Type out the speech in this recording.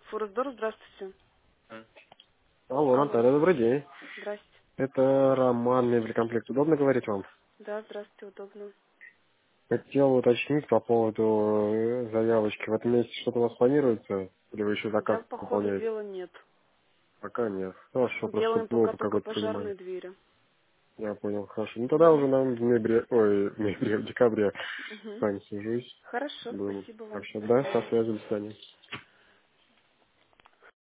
Форсдор, здравствуйте. Алло, Алло, Наталья, добрый день. здрасте. Это Роман Мебелькомплект. Удобно говорить вам? Да, здравствуйте, удобно. Хотел уточнить по поводу заявочки. В этом месяце что-то у вас планируется? Или вы еще заказ Да, по ходу выполняете? дела нет. Пока нет. Хорошо, просто Делаем чтобы пока мы только какое-то понимали. пожарные двери. Я понял, хорошо. Ну тогда уже Угу. нам в ноябре, ой, в ноябре, в декабре с Угу. вами свяжусь. Хорошо, Будем спасибо вам. общаться. До Да, со свидания. связи, до свидания.